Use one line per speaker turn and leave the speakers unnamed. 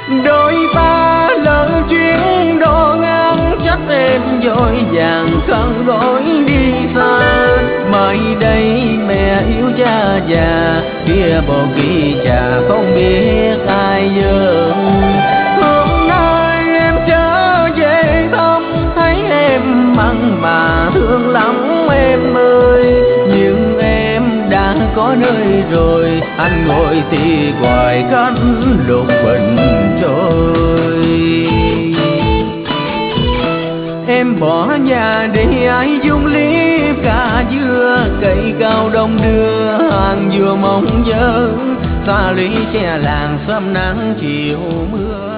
Đôi ta lỡ chuyến đò ngang, chắc em vội vàng khăn gói đi xa. Mai đây mẹ yêu cha già, kia bồ kỳ trà không biết ai dâng. Hôm nay em trở về thăm, thấy em mặn mà thương lắm em ơi. Nhưng em đã có nơi rồi, anh ngồi thì hoài khách lục bình trôi. Em bỏ nhà để ai dung lý cà dưa, cây cao đông đưa hàng vừa mong nhớ. Xa lũy che làng sớm nắng chiều mưa.